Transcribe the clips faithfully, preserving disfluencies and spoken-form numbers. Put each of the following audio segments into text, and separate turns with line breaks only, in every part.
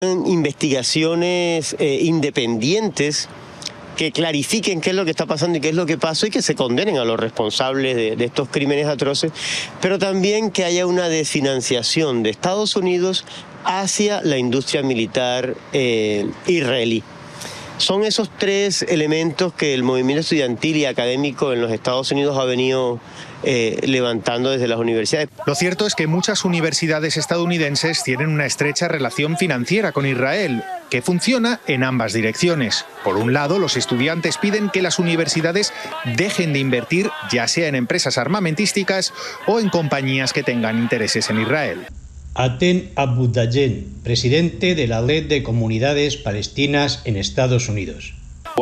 Investigaciones eh, independientes que clarifiquen qué es lo que está pasando y qué es lo que pasó y que se condenen a los responsables de, de estos crímenes atroces, pero también que haya una desfinanciación de Estados Unidos hacia la industria militar eh, israelí. Son esos tres elementos que el movimiento estudiantil y académico en los Estados Unidos ha venido eh, levantando desde las universidades.
Lo cierto es que muchas universidades estadounidenses tienen una estrecha relación financiera con Israel, que funciona en ambas direcciones. Por un lado, los estudiantes piden que las universidades dejen de invertir, ya sea en empresas armamentísticas o en compañías que tengan intereses en Israel.
Aten Abudayen, presidente de la Red de Comunidades Palestinas en Estados Unidos.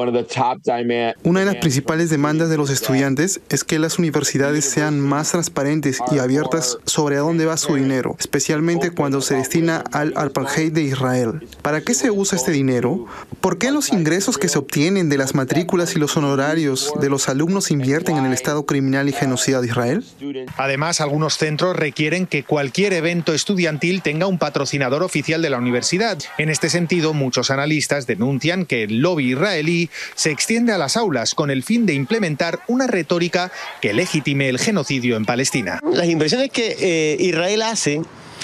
Una de las principales demandas de los estudiantes es que las universidades sean más transparentes y abiertas sobre a dónde va su dinero, especialmente cuando se destina al apartheid de Israel. ¿Para qué se usa este dinero? ¿Por qué los ingresos que se obtienen de las matrículas y los honorarios de los alumnos se invierten en el Estado criminal y genocida de Israel?
Además, algunos centros requieren que cualquier evento estudiantil tenga un patrocinador oficial de la universidad. En este sentido, muchos analistas denuncian que el lobby israelí se extiende a las aulas con el fin de implementar una retórica que legitime el genocidio en Palestina.
Las inversiones que eh, Israel hace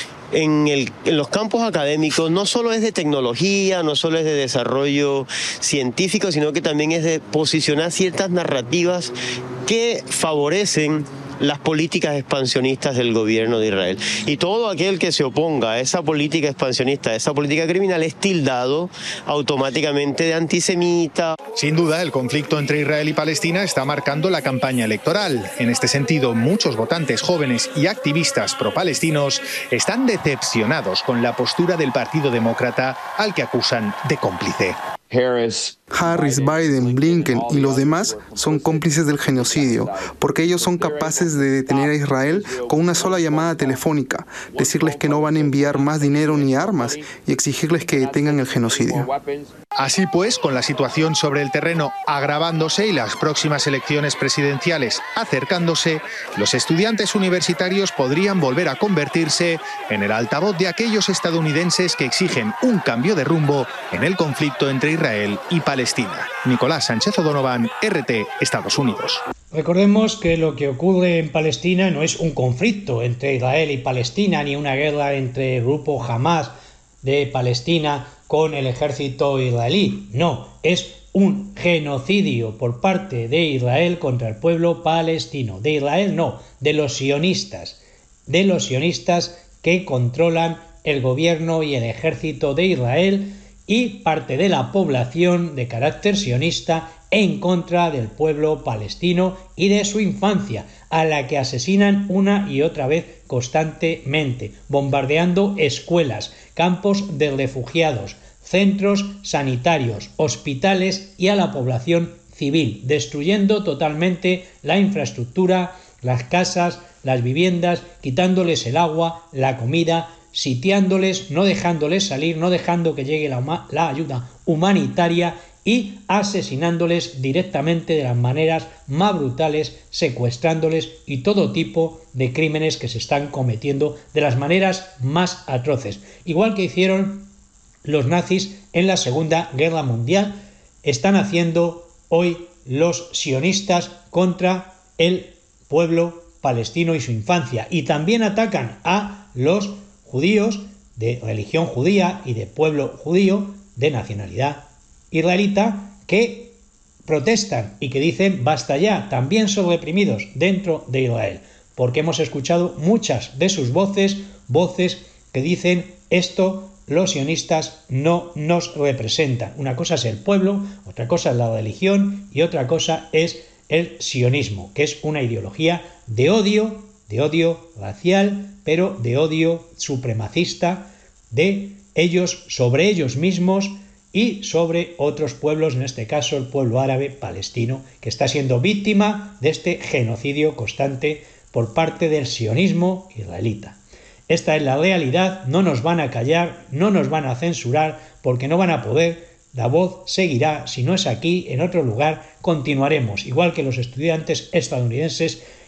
en, el, en los campos académicos no solo es de tecnología, no solo es de desarrollo científico, sino que también es de posicionar ciertas narrativas que favorecen las políticas expansionistas del gobierno de Israel. Y todo aquel que se oponga a esa política expansionista, a esa política criminal, es tildado automáticamente de antisemita.
Sin duda, el conflicto entre Israel y Palestina está marcando la campaña electoral. En este sentido, muchos votantes jóvenes y activistas pro-palestinos están decepcionados con la postura del Partido Demócrata, al que acusan de cómplice.
Harris, Biden, Blinken y los demás son cómplices del genocidio, porque ellos son capaces de detener a Israel con una sola llamada telefónica, decirles que no van a enviar más dinero ni armas y exigirles que detengan el genocidio.
Así pues, con la situación sobre el terreno agravándose y las próximas elecciones presidenciales acercándose, los estudiantes universitarios podrían volver a convertirse en el altavoz de aquellos estadounidenses que exigen un cambio de rumbo en el conflicto entre Israel y Palestina. Nicolás Sánchez O'Donovan, R T, Estados Unidos.
Recordemos que lo que ocurre en Palestina no es un conflicto entre Israel y Palestina, ni una guerra entre el grupo Hamas de Palestina con el ejército israelí. No, es un genocidio por parte de Israel contra el pueblo palestino. De Israel no, de los sionistas. De los sionistas que controlan el gobierno y el ejército de Israel y parte de la población de carácter sionista en contra del pueblo palestino y de su infancia, a la que asesinan una y otra vez constantemente, bombardeando escuelas, campos de refugiados, centros sanitarios, hospitales y a la población civil, destruyendo totalmente la infraestructura, las casas, las viviendas, quitándoles el agua, la comida, sitiándoles, no dejándoles salir, no dejando que llegue la, la ayuda humanitaria y asesinándoles directamente de las maneras más brutales, secuestrándoles y todo tipo de crímenes que se están cometiendo de las maneras más atroces. Igual que hicieron los nazis en la Segunda Guerra Mundial, están haciendo hoy los sionistas contra el pueblo palestino y su infancia. Y también atacan a los judíos de religión judía y de pueblo judío de nacionalidad israelita que protestan y que dicen basta ya, también son reprimidos dentro de Israel, porque hemos escuchado muchas de sus voces, voces que dicen esto los sionistas no nos representan. Una cosa es el pueblo, otra cosa es la religión y otra cosa es el sionismo, que es una ideología de odio, de odio racial, pero de odio supremacista de ellos sobre ellos mismos y sobre otros pueblos, en este caso el pueblo árabe palestino, que está siendo víctima de este genocidio constante por parte del sionismo israelita. Esta es la realidad, no nos van a callar, no nos van a censurar, porque no van a poder, la voz seguirá, si no es aquí, en otro lugar, continuaremos, igual que los estudiantes estadounidenses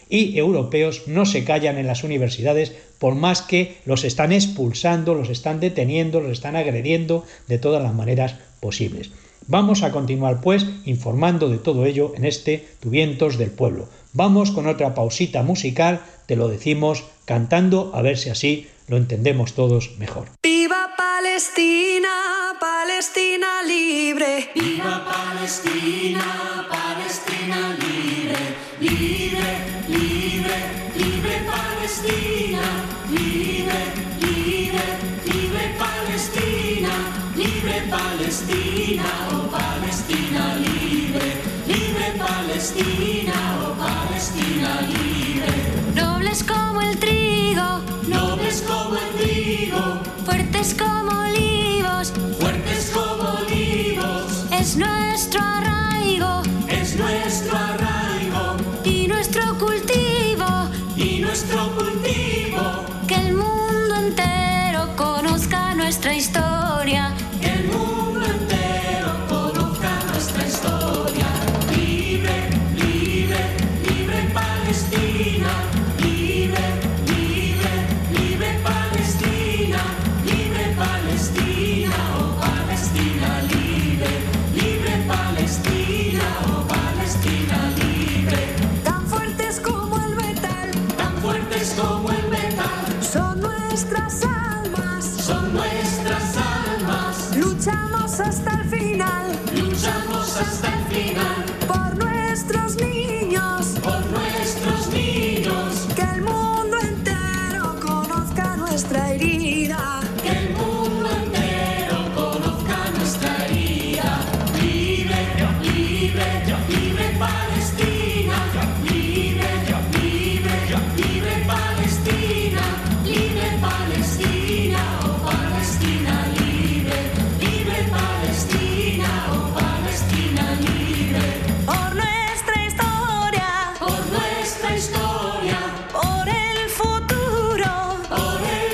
y europeos no se callan en las universidades por más que los están expulsando, los están deteniendo, los están agrediendo de todas las maneras posibles. Vamos a continuar pues informando de todo ello en este Tu Vientos del Pueblo. Vamos con otra pausita musical, te lo decimos cantando, a ver si así lo entendemos todos mejor.
¡Viva Palestina, Palestina libre!
¡Viva Palestina, Palestina libre! ¡Libre, libre, libre Palestina! ¡Libre, libre, libre Palestina! ¡Libre Palestina, oh Palestina libre! ¡Libre Palestina, oh Palestina libre!
Nobles como el trigo,
nobles como el trigo,
fuertes como olivos,
fuertes como olivos,
es nuestro arraigo,
es nuestro arraigo,
y nuestro cultivo,
y nuestro cultivo,
que el mundo entero conozca nuestra historia,
que el mundo entero conozca nuestra historia. Libre, libre, libre Palestina, libre, libre, libre Palestina, libre Palestina, oh Palestina libre, libre Palestina, oh Palestina libre.
tan fuertes como el metal,
Tan fuertes como el metal,
son nuestras almas,
son nuestras almas,
luchamos hasta el final,
luchamos hasta el final,
por nuestros niños,
por nuestros niños,
que el mundo entero conozca nuestra herida,
que el mundo entero conozca nuestra herida. Libre, libre, libre Palestina, libre, libre, libre Palestina, libre Palestina, oh Palestina libre, libre Palestina, oh Palestina libre.
por nuestra historia,
Por nuestra historia,
por el futuro,
por el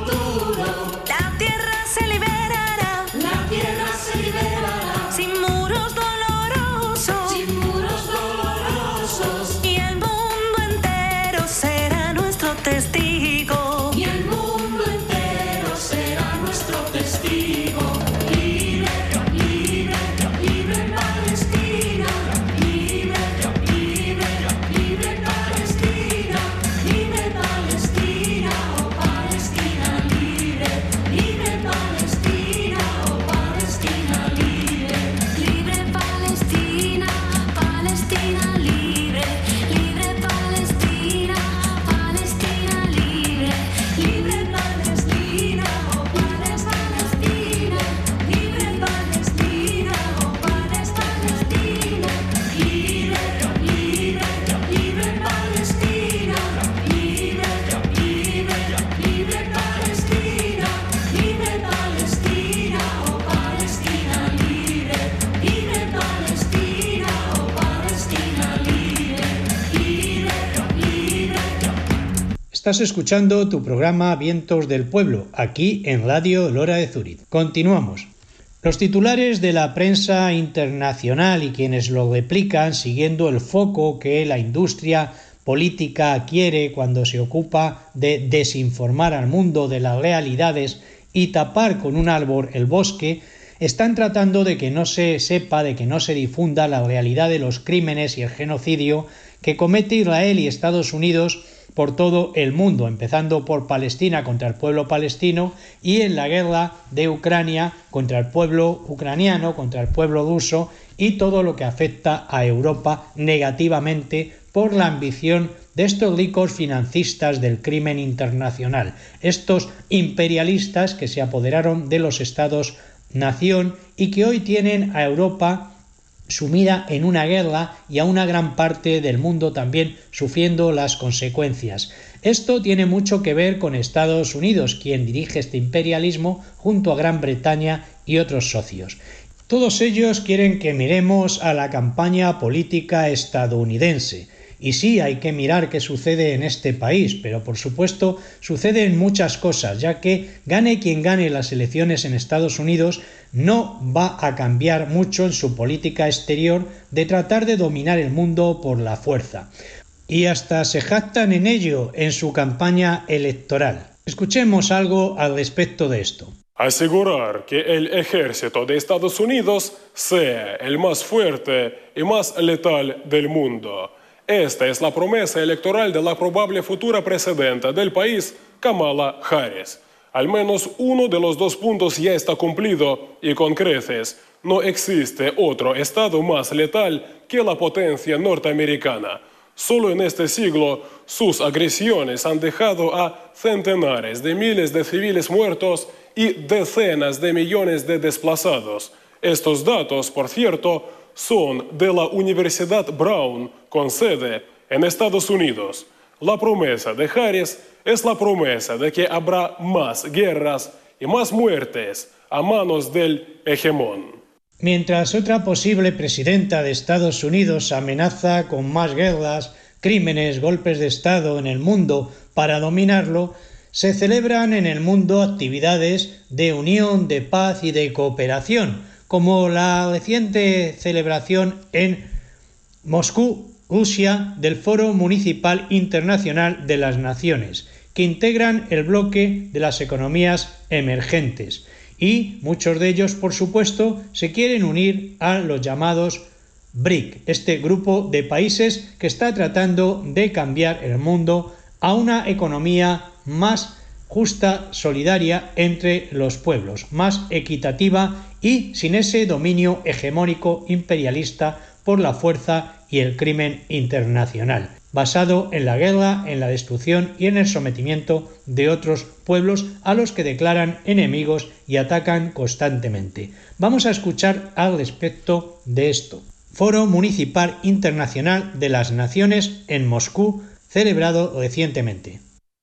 futuro,
la tierra se liberará,
la tierra se liberará,
sin muros dolorosos,
sin muros dolorosos,
y el mundo entero será nuestro testigo.
y el mundo entero será nuestro testigo. Libre, libre, libre Palestina, libre, libre, libre Palestina, libre Palestina, oh Palestina libre, libre Palestina, oh Palestina libre.
Libre Palestina, Palestina libre, libre Palestina, Palestina libre, libre Palestina, oh Padres Palestina, libre Palestina, oh Padres Palestina,
Libre, libre, libre Palestina, libre, libre, libre Palestina, libre Palestina, oh Palestina libre, libre Palestina, oh Palestina libre, libre, libre.
Estás escuchando tu programa Vientos del Pueblo, aquí en Radio El Hora de Zúrich. Continuamos. Los titulares de la prensa internacional y quienes lo replican siguiendo el foco que la industria política quiere cuando se ocupa de desinformar al mundo de las realidades y tapar con un árbol el bosque, están tratando de que no se sepa, de que no se difunda la realidad de los crímenes y el genocidio que comete Israel y Estados Unidos por todo el mundo, empezando por Palestina contra el pueblo palestino y en la guerra de Ucrania contra el pueblo ucraniano, contra el pueblo ruso y todo lo que afecta a Europa negativamente por la ambición de estos ricos financistas del crimen internacional, estos imperialistas que se apoderaron de los estados-nación y que hoy tienen a Europa sumida en una guerra y a una gran parte del mundo también sufriendo las consecuencias. Esto tiene mucho que ver con Estados Unidos, quien dirige este imperialismo junto a Gran Bretaña y otros socios. Todos ellos quieren que miremos a la campaña política estadounidense. Y sí, hay que mirar qué sucede en este país, pero por supuesto suceden muchas cosas, ya que gane quien gane las elecciones en Estados Unidos, no va a cambiar mucho en su política exterior de tratar de dominar el mundo por la fuerza. y hasta se jactan en ello en su campaña electoral. Escuchemos algo al respecto de esto.
Asegurar que el ejército de Estados Unidos sea el más fuerte y más letal del mundo. Esta es la promesa electoral de la probable futura presidenta del país, Kamala Harris. Al menos uno de los dos puntos ya está cumplido y con creces. No existe otro estado más letal que la potencia norteamericana. Solo en este siglo, sus agresiones han dejado a centenares de miles de civiles muertos y decenas de millones de desplazados. Estos datos, por cierto, son de la Universidad Brown, con sede en Estados Unidos. La promesa de Harris es la promesa de que habrá más guerras y más muertes a manos del hegemón.
Mientras otra posible presidenta de Estados Unidos amenaza con más guerras, crímenes, golpes de Estado en el mundo para dominarlo, se celebran en el mundo actividades de unión, de paz y de cooperación, como la reciente celebración en Moscú, Rusia, del Foro Municipal Internacional de las Naciones, que integran el bloque de las economías emergentes. Y muchos de ellos, por supuesto, se quieren unir a los llamados B R I C, este grupo de países que está tratando de cambiar el mundo a una economía más justa, solidaria entre los pueblos, más equitativa y sin ese dominio hegemónico imperialista por la fuerza y el crimen internacional, basado en la guerra, en la destrucción y en el sometimiento de otros pueblos a los que declaran enemigos y atacan constantemente. Vamos a escuchar al respecto de esto. Foro Municipal Internacional de las Naciones en Moscú, celebrado recientemente.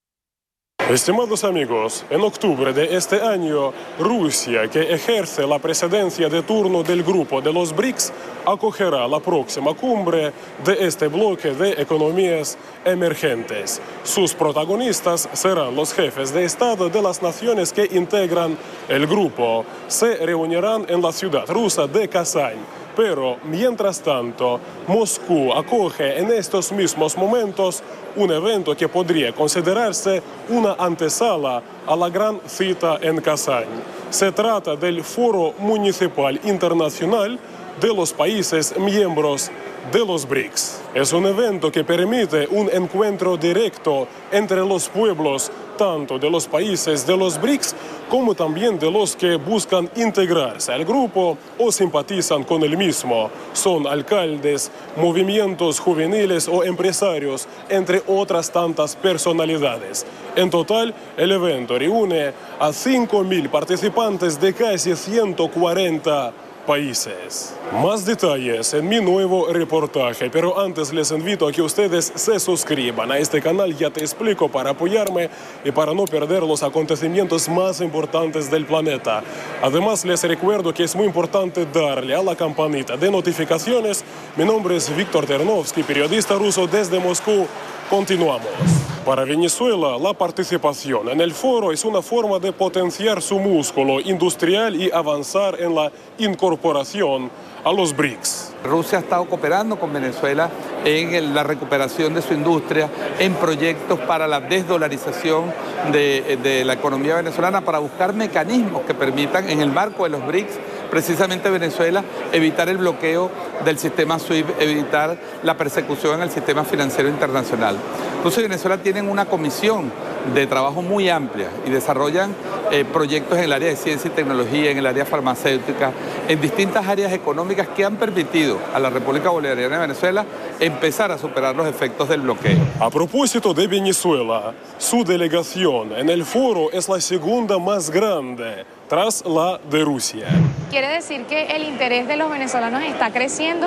Estimados amigos, en octubre de este año, Rusia, que ejerce la presidencia de turno del grupo de los B R I C S, acogerá la próxima cumbre de este bloque de economías emergentes. Sus protagonistas serán los jefes de Estado de las naciones que integran el grupo. Se reunirán en la ciudad rusa de Kazán. Pero, mientras tanto, Moscú acoge en estos mismos momentos un evento que podría considerarse una antesala a la gran cita en Kazán. Se trata del Foro Municipal Internacional de los países miembros de los B R I C S. Es un evento que permite un encuentro directo entre los pueblos, tanto de los países de los B R I C S como también de los que buscan integrarse al grupo o simpatizan con el mismo. Son alcaldes, movimientos juveniles o empresarios, entre otras tantas personalidades. En total, el evento reúne a cinco mil participantes de casi ciento cuarenta países. Más detalles en mi nuevo reportaje, pero antes les invito a que ustedes se suscriban a este canal, ya te explico, para apoyarme y para no perder los acontecimientos más importantes del planeta. Además, les recuerdo que es muy importante darle a la campanita de notificaciones. Mi nombre es Víctor Ternovsky, periodista ruso desde Moscú. Continuamos. Para Venezuela, la participación en el foro es una forma de potenciar su músculo industrial y avanzar en la incorporación a los B R I C S.
Rusia ha estado cooperando con Venezuela en la recuperación de su industria, en proyectos para la desdolarización de, de la economía venezolana, para buscar mecanismos que permitan, en el marco de los B R I C S, precisamente Venezuela, evitar el bloqueo del sistema SWIFT, evitar la persecución en el sistema financiero internacional. Rusia y Venezuela tienen una comisión de trabajo muy amplia y desarrollan eh, proyectos en el área de ciencia y tecnología, en el área farmacéutica, en distintas áreas económicas que han permitido a la República Bolivariana de Venezuela empezar a superar los efectos del bloqueo.
A propósito de Venezuela, su delegación en el foro es la segunda más grande tras la de Rusia.
Quiere decir que el interés de los venezolanos está creciendo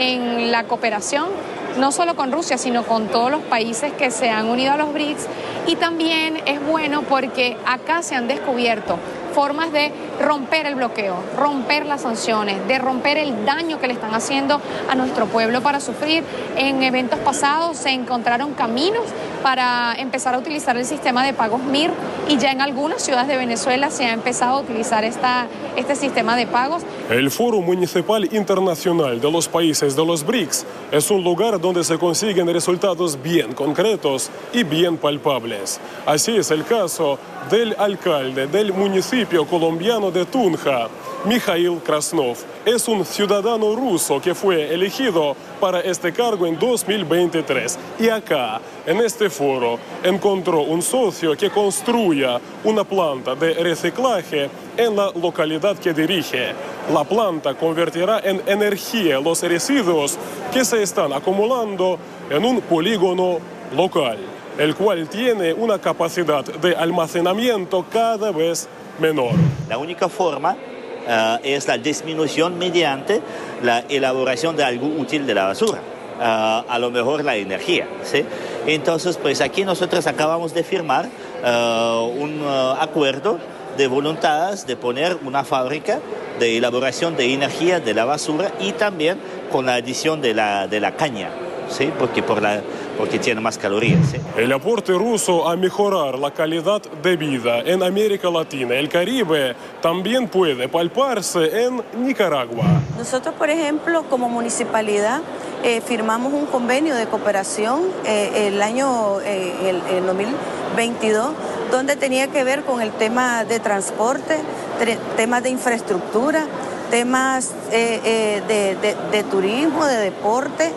en la cooperación, no solo con Rusia, sino con todos los países que se han unido a los B R I C S. Y también es bueno porque acá se han descubierto formas de romper el bloqueo, romper las sanciones, de romper el daño que le están haciendo a nuestro pueblo para sufrir. En eventos pasados se encontraron caminos para empezar a utilizar el sistema de pagos M I R y ya en algunas ciudades de Venezuela se ha empezado a utilizar esta, este sistema de pagos.
El Foro Municipal Internacional de los Países de los BRICS es un lugar donde se consiguen resultados bien concretos y bien palpables. Así es el caso del alcalde del municipio colombiano de Tunja, Mikhail Krasnov. Es un ciudadano ruso que fue elegido para este cargo en dos mil veintitrés. Y acá, en este foro, encontró un socio que construya una planta de reciclaje en la localidad que dirige. La planta convertirá en energía los residuos que se están acumulando en un polígono local, el cual tiene una capacidad de almacenamiento cada vez menor.
La única forma uh, es la disminución mediante la elaboración de algo útil de la basura, uh, a lo mejor la energía, ¿sí? Entonces, pues aquí nosotros acabamos de firmar uh, un uh, acuerdo de voluntades de poner una fábrica de elaboración de energía de la basura y también con la adición de la, de la caña, ¿sí? Porque por la porque tiene más calorías. ¿Sí?
El aporte ruso a mejorar la calidad de vida en América Latina y el Caribe también puede palparse en Nicaragua.
Nosotros, por ejemplo, como municipalidad, eh, firmamos un convenio de cooperación eh, el año eh, el, el dos mil veintidós, donde tenía que ver con el tema de transporte, temas de infraestructura, temas eh, eh, de, de, de turismo, de deporte,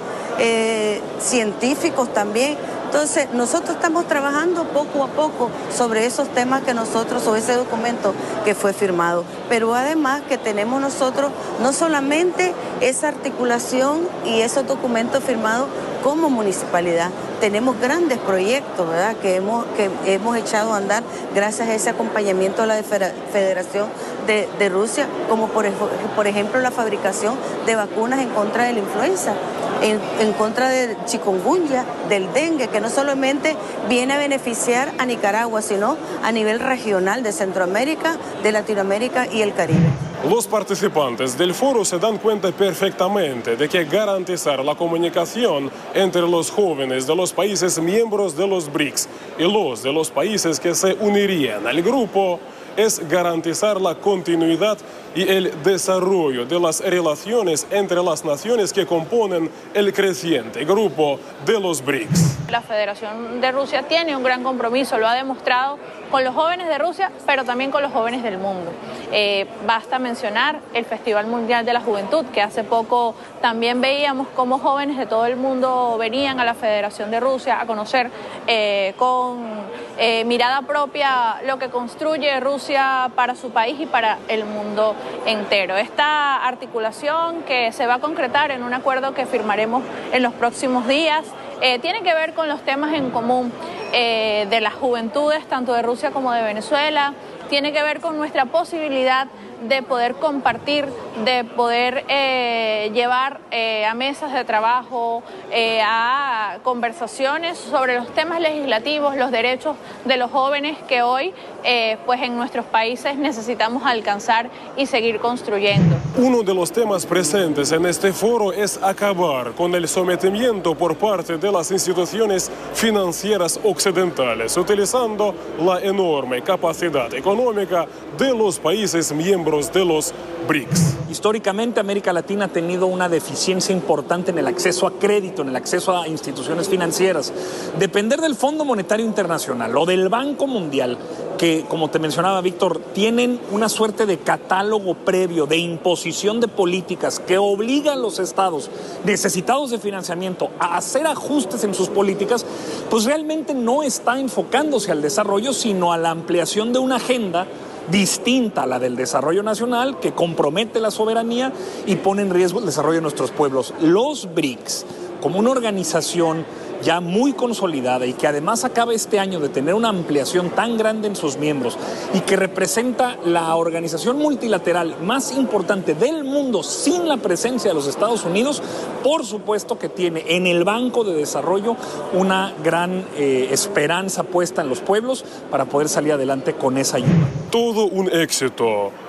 Eh, científicos también. Entonces, nosotros estamos trabajando poco a poco sobre esos temas que nosotros, sobre ese documento que fue firmado. Pero además que tenemos nosotros no solamente esa articulación y esos documentos firmados como municipalidad, tenemos grandes proyectos, ¿verdad?, que hemos, que hemos echado a andar gracias a ese acompañamiento de la Federación de, de Rusia, como por, por ejemplo la fabricación de vacunas en contra de la influenza, en, en contra del chikungunya, del dengue, que no solamente viene a beneficiar a Nicaragua, sino a nivel regional de Centroamérica, de Latinoamérica y el Caribe.
Los participantes del foro se dan cuenta perfectamente de que garantizar la comunicación entre los jóvenes de los países miembros de los BRICS y los de los países que se unirían al grupo es garantizar la continuidad y el desarrollo de las relaciones entre las naciones que componen el creciente grupo de los BRICS.
La Federación de Rusia tiene un gran compromiso, lo ha demostrado con los jóvenes de Rusia, pero también con los jóvenes del mundo. Eh, basta mencionar el Festival Mundial de la Juventud, que hace poco también veíamos cómo jóvenes de todo el mundo venían a la Federación de Rusia a conocer eh, con eh, mirada propia lo que construye Rusia para su país y para el mundo entero. Esta articulación que se va a concretar en un acuerdo que firmaremos en los próximos días eh, tiene que ver con los temas en común eh, de las juventudes, tanto de Rusia como de Venezuela. Tiene que ver con nuestra posibilidad de poder compartir, de poder eh, llevar eh, a mesas de trabajo, eh, a conversaciones sobre los temas legislativos, los derechos de los jóvenes que hoy eh, pues en nuestros países necesitamos alcanzar y seguir construyendo.
Uno de los temas presentes en este foro es acabar con el sometimiento por parte de las instituciones financieras occidentales, utilizando la enorme capacidad económica de los países miembros de los BRICS.
Históricamente, América Latina ha tenido una deficiencia importante en el acceso a crédito, en el acceso a instituciones financieras. Depender del Fondo Monetario Internacional o del Banco Mundial, que, como te mencionaba Víctor, tienen una suerte de catálogo previo de imposición de políticas que obligan a los estados necesitados de financiamiento a hacer ajustes en sus políticas, pues realmente no está enfocándose al desarrollo, sino a la ampliación de una agenda distinta a la del desarrollo nacional, que compromete la soberanía y pone en riesgo el desarrollo de nuestros pueblos. Los BRICS, como una organización ya muy consolidada y que además acaba este año de tener una ampliación tan grande en sus miembros y que representa la organización multilateral más importante del mundo sin la presencia de los Estados Unidos, por supuesto que tiene en el Banco de Desarrollo una gran eh, esperanza puesta en los pueblos para poder salir adelante con esa ayuda.
Todo un éxito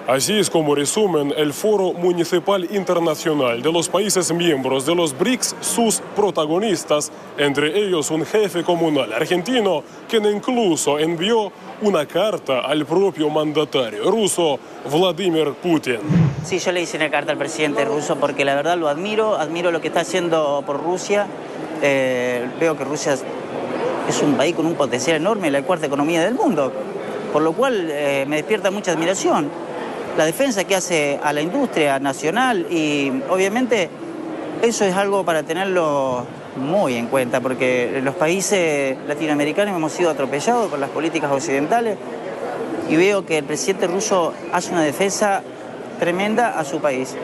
Así es como resumen el Foro Municipal Internacional de los países miembros de los B R I C S sus protagonistas, entre ellos un jefe comunal argentino, quien incluso envió una carta al propio mandatario ruso, Vladimir Putin.
Sí, yo le hice una carta al presidente ruso porque la verdad lo admiro, admiro lo que está haciendo por Rusia. Eh, veo que Rusia es un país con un potencial enorme, la cuarta economía del mundo, por lo cual eh, me despierta mucha admiración la defensa que hace a la industria nacional y obviamente eso es algo para tenerlo muy en cuenta porque los países latinoamericanos hemos sido atropellados por las políticas occidentales y veo que el presidente ruso hace una defensa tremenda a su país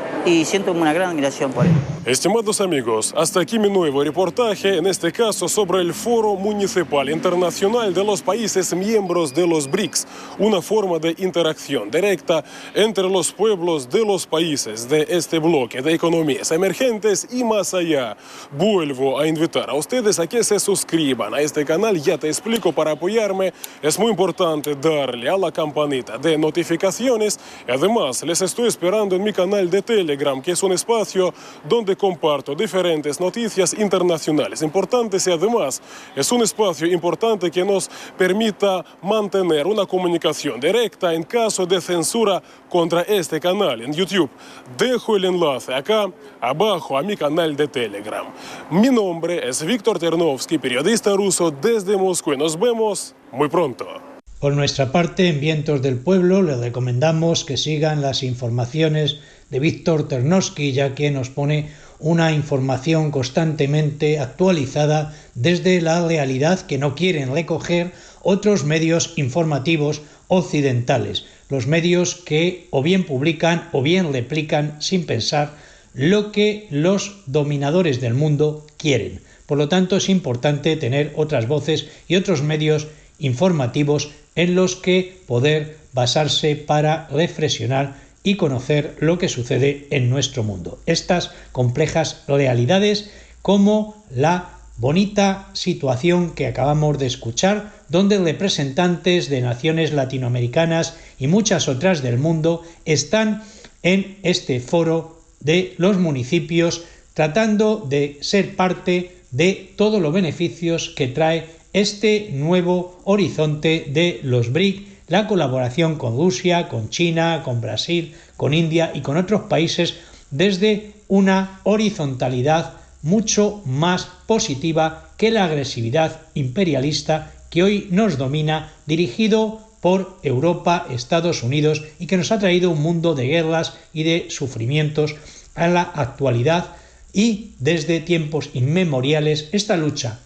y siento una gran admiración por él.
Estimados amigos, hasta aquí mi nuevo reportaje, en este caso sobre el Foro Municipal Internacional de los países miembros de los B R I C S, una forma de interacción directa entre los pueblos de los países de este bloque de economías emergentes y más allá. Vuelvo a invitar a ustedes a que se suscriban a este canal, ya te explico, para apoyarme es muy importante darle a la campanita de notificaciones y además les estoy esperando en mi canal de Telegram, que es un espacio donde comparto diferentes noticias internacionales importantes y además es un espacio importante que nos permita mantener una comunicación directa en caso de censura contra este canal en YouTube. Dejo el enlace acá abajo a mi canal de Telegram. Mi nombre es Víctor Ternovsky, periodista ruso desde Moscú y nos vemos muy pronto.
Por nuestra parte, en Vientos del Pueblo les recomendamos que sigan las informaciones de Víctor Ternovsky, ya que nos pone una información constantemente actualizada desde la realidad que no quieren recoger otros medios informativos occidentales, los medios que o bien publican o bien replican sin pensar lo que los dominadores del mundo quieren. Por lo tanto, es importante tener otras voces y otros medios informativos en los que poder basarse para reflexionar y conocer lo que sucede en nuestro mundo. Estas complejas realidades, como la bonita situación que acabamos de escuchar, donde representantes de naciones latinoamericanas y muchas otras del mundo están en este foro de los municipios tratando de ser parte de todos los beneficios que trae este nuevo horizonte de los B R I C S, la colaboración con Rusia, con China, con Brasil, con India y con otros países desde una horizontalidad mucho más positiva que la agresividad imperialista que hoy nos domina, dirigido por Europa, Estados Unidos, y que nos ha traído un mundo de guerras y de sufrimientos a la actualidad, y desde tiempos inmemoriales esta lucha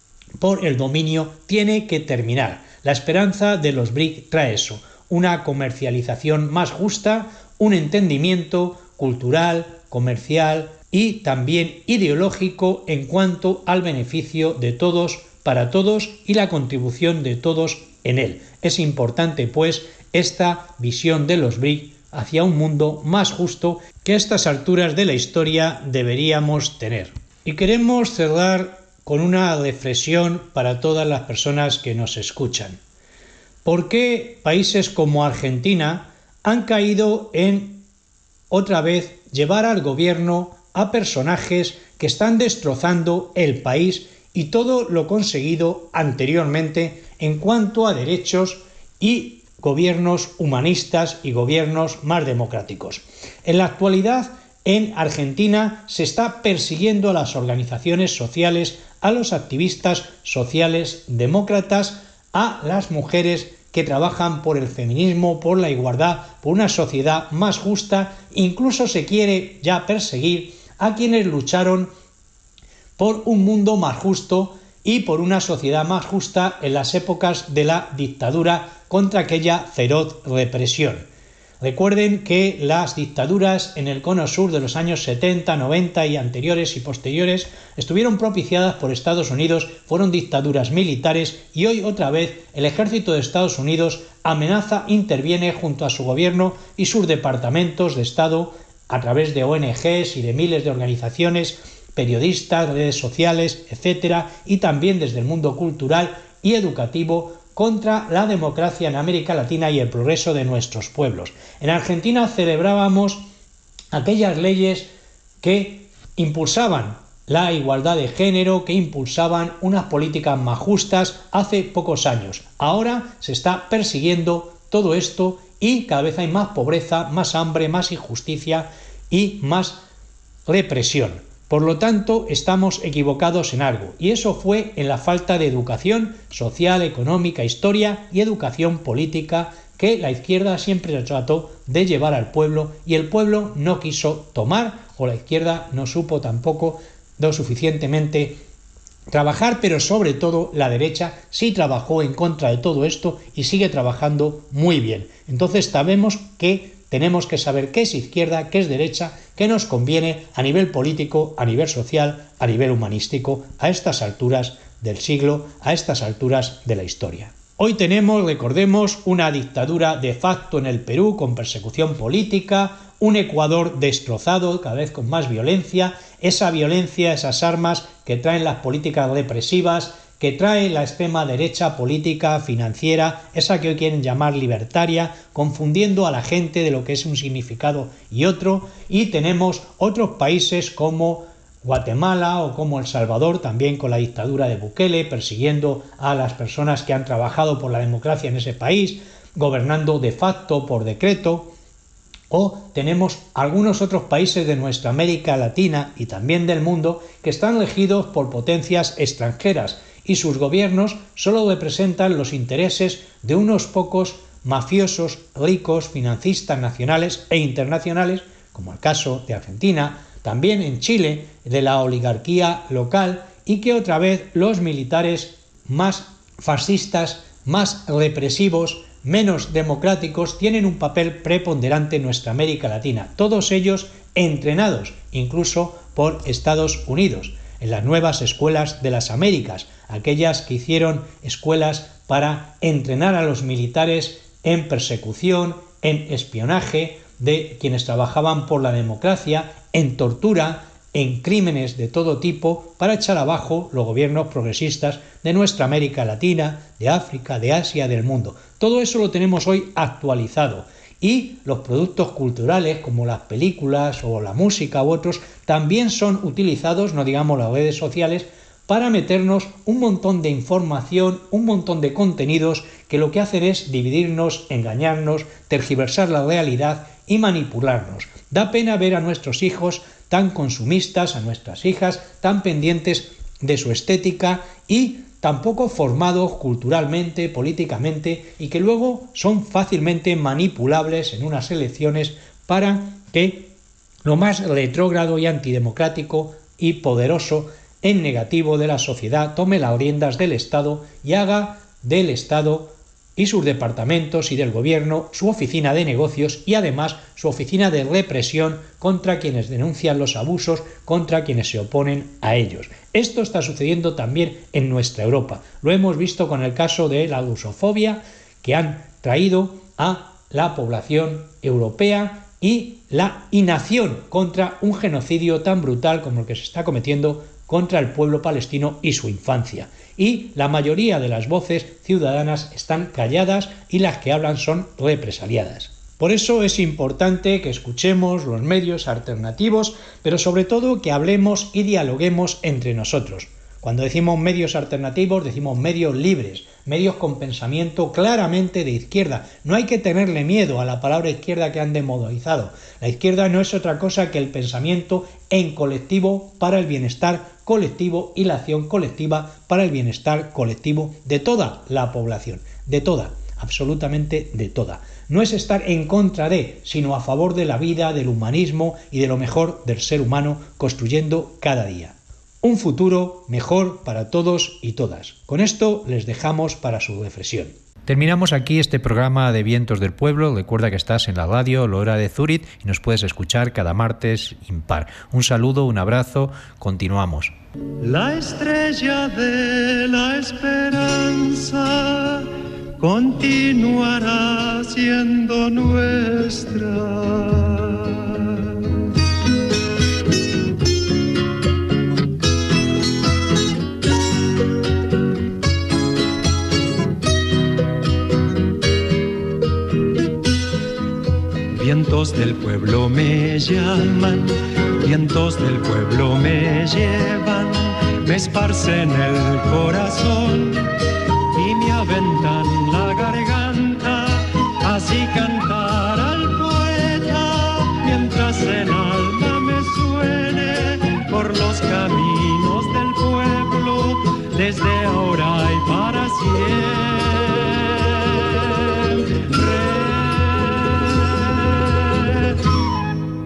por el dominio tiene que terminar. La esperanza de los B R I C S trae eso, una comercialización más justa, un entendimiento cultural, comercial y también ideológico en cuanto al beneficio de todos para todos y la contribución de todos en él. Es importante, pues, esta visión de los B R I C S hacia un mundo más justo que a estas alturas de la historia deberíamos tener. Y queremos cerrar con una reflexión para todas las personas que nos escuchan. ¿Por qué países como Argentina han caído en, otra vez, llevar al gobierno a personajes que están destrozando el país y todo lo conseguido anteriormente en cuanto a derechos y gobiernos humanistas y gobiernos más democráticos? En la actualidad, en Argentina se está persiguiendo a las organizaciones sociales, a los activistas sociales demócratas, a las mujeres que trabajan por el feminismo, por la igualdad, por una sociedad más justa. Incluso se quiere ya perseguir a quienes lucharon por un mundo más justo y por una sociedad más justa en las épocas de la dictadura contra aquella feroz represión. Recuerden que las dictaduras en el cono sur de los años setenta, noventa y anteriores y posteriores estuvieron propiciadas por Estados Unidos, fueron dictaduras militares y hoy otra vez el ejército de Estados Unidos amenaza, interviene junto a su gobierno y sus departamentos de Estado a través de O N Ges y de miles de organizaciones, periodistas, redes sociales, etcétera, y también desde el mundo cultural y educativo contra la democracia en América Latina y el progreso de nuestros pueblos. En Argentina celebrábamos aquellas leyes que impulsaban la igualdad de género, que impulsaban unas políticas más justas hace pocos años. Ahora se está persiguiendo todo esto y cada vez hay más pobreza, más hambre, más injusticia y más represión. Por lo tanto, estamos equivocados en algo, y eso fue en la falta de educación social, económica, historia y educación política que la izquierda siempre trató de llevar al pueblo y el pueblo no quiso tomar, o la izquierda no supo tampoco lo suficientemente trabajar, pero sobre todo la derecha sí trabajó en contra de todo esto y sigue trabajando muy bien. Entonces sabemos que tenemos que saber qué es izquierda, qué es derecha, qué nos conviene a nivel político, a nivel social, a nivel humanístico, a estas alturas del siglo, a estas alturas de la historia. Hoy tenemos, recordemos, una dictadura de facto en el Perú con persecución política, un Ecuador destrozado, cada vez con más violencia, esa violencia, esas armas que traen las políticas represivas, que trae la extrema derecha política, financiera, esa que hoy quieren llamar libertaria, confundiendo a la gente de lo que es un significado y otro, y tenemos otros países como Guatemala o como El Salvador, también con la dictadura de Bukele, persiguiendo a las personas que han trabajado por la democracia en ese país, gobernando de facto por decreto. O tenemos algunos otros países de nuestra América Latina y también del mundo que están regidos por potencias extranjeras y sus gobiernos solo representan los intereses de unos pocos mafiosos ricos, financistas nacionales e internacionales, como el caso de Argentina, también en Chile, de la oligarquía local, y que otra vez los militares más fascistas, más represivos, menos democráticos, tienen un papel preponderante en nuestra América Latina, todos ellos entrenados incluso por Estados Unidos, en las nuevas escuelas de las Américas, aquellas que hicieron escuelas para entrenar a los militares en persecución, en espionaje de quienes trabajaban por la democracia, en tortura, en crímenes de todo tipo, para echar abajo los gobiernos progresistas de nuestra América Latina, de África, de Asia, del mundo. Todo eso lo tenemos hoy actualizado. Y los productos culturales como las películas o la música u otros también son utilizados, no digamos las redes sociales, para meternos un montón de información, un montón de contenidos que lo que hacen es dividirnos, engañarnos, tergiversar la realidad y manipularnos. Da pena ver a nuestros hijos tan consumistas, a nuestras hijas tan pendientes de su estética y tan poco formados culturalmente, políticamente, y que luego son fácilmente manipulables en unas elecciones para que lo más retrógrado y antidemocrático y poderoso en negativo de la sociedad tome las riendas del Estado y haga del Estado y sus departamentos y del gobierno su oficina de negocios y además su oficina de represión contra quienes denuncian los abusos, contra quienes se oponen a ellos. Esto está sucediendo también en nuestra Europa. Lo hemos visto con el caso de la rusofobia que han traído a la población europea y la inacción contra un genocidio tan brutal como el que se está cometiendo contra el pueblo palestino y su infancia. Y la mayoría de las voces ciudadanas están calladas y las que hablan son represaliadas. Por eso es importante que escuchemos los medios alternativos, pero sobre todo que hablemos y dialoguemos entre nosotros. Cuando decimos medios alternativos, decimos medios libres, medios con pensamiento claramente de izquierda. No hay que tenerle miedo a la palabra izquierda que han demodizado. La izquierda no es otra cosa que el pensamiento en colectivo para el bienestar colectivo y la acción colectiva para el bienestar colectivo de toda la población, de toda, absolutamente de toda. No es estar en contra de, sino a favor de la vida, del humanismo y de lo mejor del ser humano, construyendo cada día un futuro mejor para todos y todas. Con esto les dejamos para su reflexión.
Terminamos aquí este programa de Vientos del Pueblo. Recuerda que estás en la radio Lora de Zúrich y nos puedes escuchar cada martes impar. Un saludo, un abrazo, continuamos.
La estrella de la esperanza continuará siendo nuestra. Vientos del pueblo me llaman, vientos del pueblo me llevan, me esparcen el corazón y me aventan la garganta, así cantar al poeta mientras en alma me suene por los caminos del pueblo desde